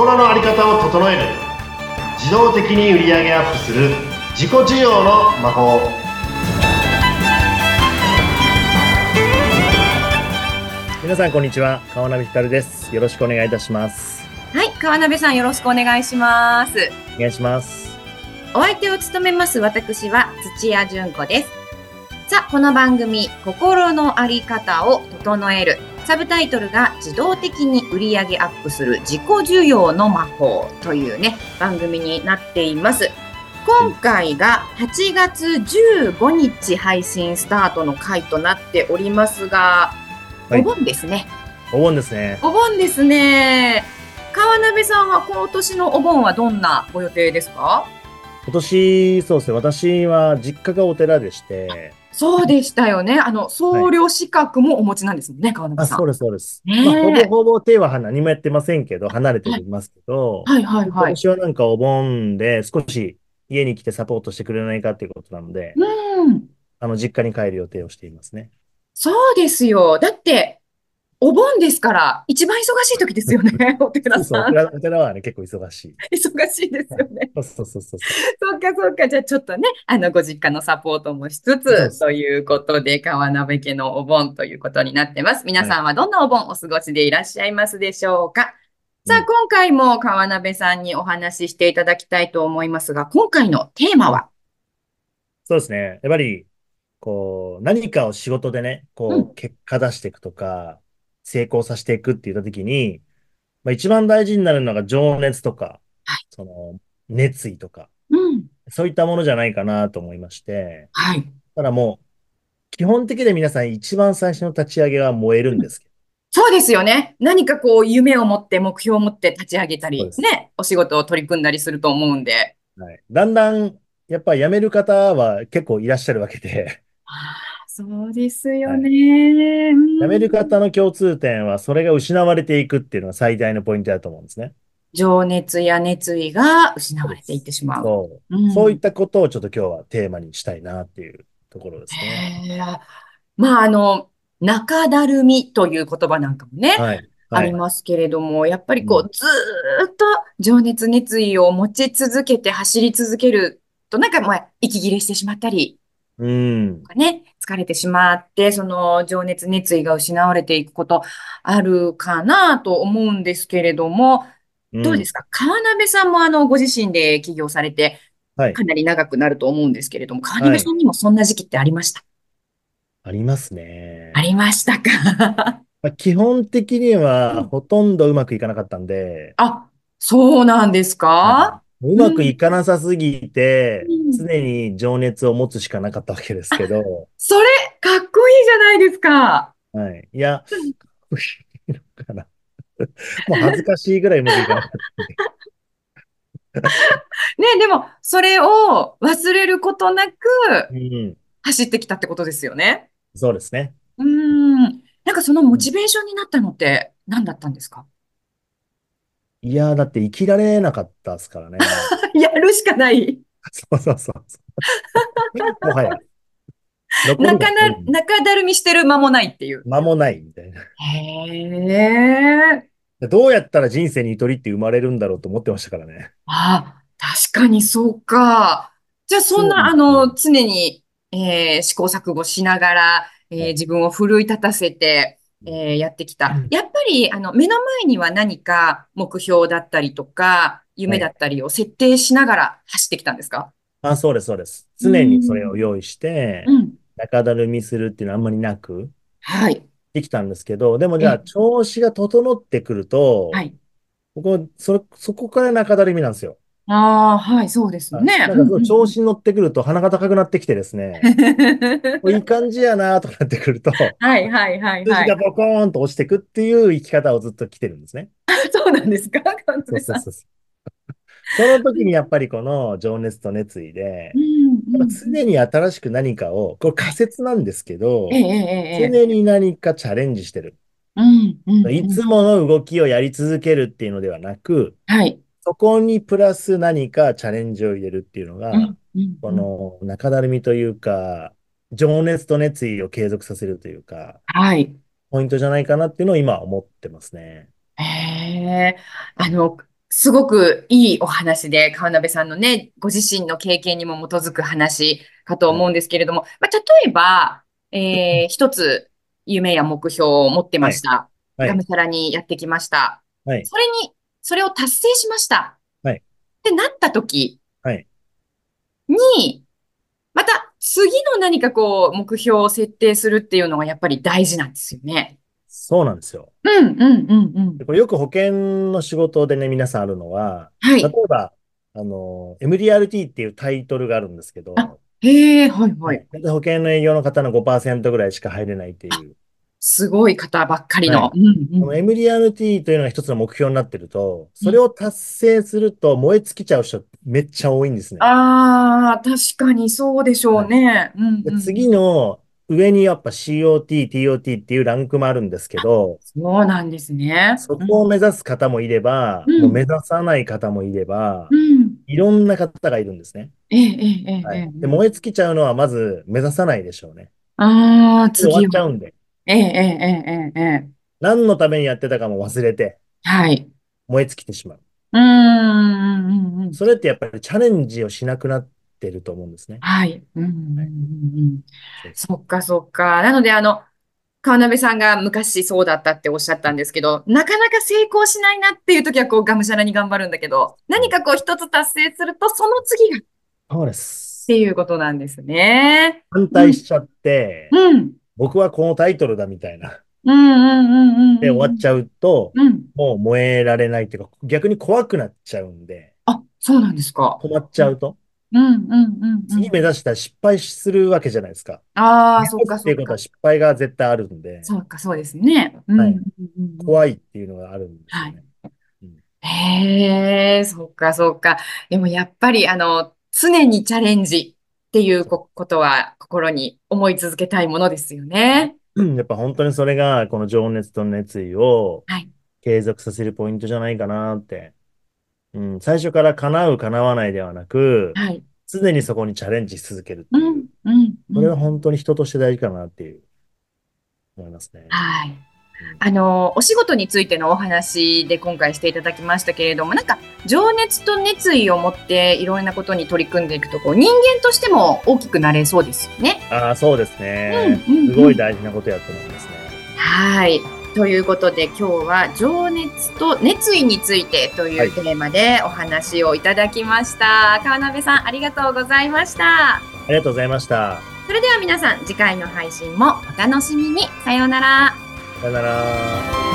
心の在り方を整える。自動的に売り上げアップする自己需要の魔法。皆さんこんにちは、川辺ひかるです。よろしくお願いいたします。 はい、川辺さんよろしくお願いします。 お願いします。 お相手を務めます私は土屋純子です。さあ、この番組心の在り方を整える、サブタイトルが自動的に売り上げアップする自己需要の魔法というね番組になっています。今回が8月15日配信スタートの回となっておりますが、 はい、 お盆ですね。 お盆ですね。 お盆ですね。川辺さんは今年のお盆はどんなご予定ですか？ 今年、そうですね。私は実家がお寺でして、 そうでしたよね。 はい。 僧侶資格もお持ちなんですもんね、川辺さそうです、そうです。 ん。 まあ、ほぼねほぼ手は何もやってませんけど、離れてえ。はい、 ますけど、 はい、はい、 今はい。 年はなんかお盆で少し家に来てサポートしてくれないかっていうことなので、 うん。 実家に帰る予定をしていますね。 そうですよ。だって、お盆ですから、一番忙しい時ですよね、おそうそう、 寺さん。 お寺はね、結構忙しい。 忙しいですよね。 そうそうそうそうそそうか、そうか。じゃあちょっとね、ご実家のサポートもしつう。そうつ、 です。 ということで、川鍋家のお盆ということになってます。皆はい。 さんはどんなお盆お過ごしでいらっしゃいますでしょうか？さあ、 うん。 今回も川鍋さんにお話ししていただきたいと思いますが、今回のテーマは？ そうですね。やっぱり、何かを仕事でね、 うん。 結果出していくとか、成功させていくって言ったときに、一番大事になるのが情熱とか、 はい。 その、熱意とか、 うん。 そういったものじゃないかなと思いまして、 はい。 ただもう、基本的で皆さん一番最初の立ち上げは燃えるんうん。 ですけそうですよね。何かこう、夢を持って、目標を持って立ち上げたど、そうでり、 す。 ね、お仕事を取り組んだりすると思うんで。 はい。だんだん、やっぱ辞める方は結構いらっしゃるわけで、 ああ、そうですよはい。 ね。う辞めるん。 方の共通点は、それが失われていくっていうのが最大のポイントだと思うんですね。 情熱や熱意が失われていっそうです。 てしまう。 そう。 うん。 そういったことをちょっと今日はテーマにしたいなっていうところですね。 へえ。まあ、中だるみという言葉なんかもね、 はい。 ありはい。 ますけれども、やっぱりうん。 ずーっと情熱、熱意を持ち続けて走り続けると、なんかまあ、息切れしてしまったり、 うん。 ね、疲れてしまって、その情熱、熱意が失われていくことあるかなと思うんですけれども、 うん。 どうですか？川鍋さんもご自身で起業されて、 はい。 かなり長くなると思うんですけれども、川はい。 鍋さんにもそんな時期ってありました？ ありますあね。 りましたか？ 基本的にうん。 はほとんどうまくいかなかったんで、 あ、そうなんですはい。 か？ ううん。 まくいかなさすぎて、 うん。 常に情熱を持つしかなかったわけですけど、 それ、かっこいいじゃないですか。 はい。いや、 うん。 いいのかな。もう恥ずかしいぐらいうまくいかなかった。 ね、でも、それを忘れることなくうん。 走ってきたってことですよね。 そうですね。 なんかそのモうん。 チベーションになったのって何だったんですか？ いや、だって生きられなかったですからね。 やるしかない。 そうそうそうそう。もはや、残るが一人中だるみしてる間もないっていう。 間もないみたいな。 へえ。 どうやったら人生にゆとりって生まれるんだろうと思ってましたからね。 あ、確かにそうか。じゃあそんな、 常に。 常に、試行錯誤しながら、 はい。 自分を奮い立たせて、やってきた。やっぱり、目の前には何か目標だったりとか、夢だはい。 ったりを設定しながら走ってきたんですか？ そうです、そうです。 う常にそれん。 を用意して、 うん。 中だるみするっていうのはあんまりなくはい。 できたんですけど、でもじゃあ、 え、 調子が整ってくると、 はい。 そこから中だるみなんですよ。 ああ、はい、そうですはい。 ね。 なんかそのうんうんうん。 調子に乗ってくると鼻が高くなってきてですね、いい感じやなとかなってくると、 はいはいはい数字はい。 がボコーンと落ちてくっていう生き方をずっと来てるんですね。 そうなんですか、関そう部さん。 そうそうそう。その時にやっぱりこの情熱と熱意で、 うんうやっぱんうん。 常に新しく何かを、これはい。 仮説なんですけど、 ええええええ。 常に何かチャレンジしてる。 うんうんうん。 いつもの動きをやり続けるっていうのではなく、 はい。 そこにプラス何かチャレンジを入れるっていうのが、 うんうんこうん。 の中だるみというか、情熱と熱意を継続させるというか、 はい。 ポイントじゃないかなっていうのを今思ってますね。 へえ。あの、 すごくいいお話で、川鍋さんのね、ご自身の経験にも基づく話かとはい。 思うんですけれども、まあ、例えば、一つ夢や目標を持ってはい。 ました。 はい。 がむしゃらにやってきました。 はい。 それに、それを達成しましたはい。 ってなった時はい。 に、また次の何かこう、目標を設定するっていうのがやっぱり大事なんですよね。 そうなんですよ。 うん、うん、うん、うん。 でこれよく保険の仕事でね、皆さんあるのは、例はい。 えば、MDRT っていうタイトルがあるんですけあ、 ど、 へえ、はい、はい。 はい。大体保険の営業の方の5%ぐらいしか入れないっていう。 すごい方ばっかりの。 はい。 うん、うこのん。 MDRT というのが一つの目標になってると、 うん。 それを達成すると燃え尽きちゃう人めっちゃ多いんですね。 ああ、確かにそうでしょはい。 うね。うん、 で、 うん、う次ん。 の上にやっぱ COT、TOT っていうランクもあるんですけど、 そうなんですね。 そうん、 こを目指す方もいれば、もう目うん、 指さない方もいれうば、 ん。 いろんな方がいるんですね。 ええ、ええ、ええ、えはい。で、 え。 燃え尽きちゃうのはまず目指さないでしょうね。 ああ、 で終わ次は。 っちゃうんで、 ええ、ええ、ええ、ええ。ええ、 何のためにやってたかも忘れて、 はい。 燃え尽きてしまう。 うーん、うん、うん、うん。 それってやっぱりチャレンジをしなくなってると思うんですね。 はい。うん、うん、うはい。 ん、うん。 そうそう。 そっか、そっか。なので、川辺さんが昔そうだったっておっしゃったんですけど、なかなか成功しないなっていう時はこうがむしゃらに頑張るんだけど、何かこう一つ達成するとその次がっそうでてす。 いうことなんですね。 反うん、 対しちゃって、 うん、 僕はこのタイトルだみたいな。 うん、うん、うん、 でうん、うん。 終わっちゃうと、 うん。 もう燃えられないっていうか、逆に怖くなっちゃうんで、 あ、そうなんですか。 止まっちうん、 ゃうと、 うん、うん、うん。うん。 次目指したら失敗するわけじゃないですか。 ああ、そっか、 目指すっていうことはそっか。 失敗が絶対あるんで、 そうか、そうですね。うん、うん、 はい。 うん。うん。 怖いっていうのがあるんですはい。 よね。うん。 へえ、そっか、そっか。でもやっぱり、常にチャレンジっていうそうことは心に思い続けたいものですよね。 うんやっぱ本当にそれが、この情熱と熱意をはい。 継続させるポイントじゃないかなって。うん、最初から叶う、叶わないではなく、 はい。 常にそこにチャレンジし続けるっていう。 うん、うん、うそれはん。 本当に人として大事かなっていう、思いますね。 はい。 うん。 お仕事についてのお話で今回していただきましたけれども、なんか、情熱と熱意を持っていろんなことに取り組んでいくと、こう、人間としても大きくなれそうですよね。 ああ、そうですうん、 ね。 うん、 すごいうん。 大事なことやと思いますね。 はい。ということで今日は情熱と熱意についてといはい。 うテーマでお話をいただきました。川辺さん、ありがとうございました。 ありがとうございました。 それでは皆さん、次回の配信もお楽しみに。さようなら。 さよなら。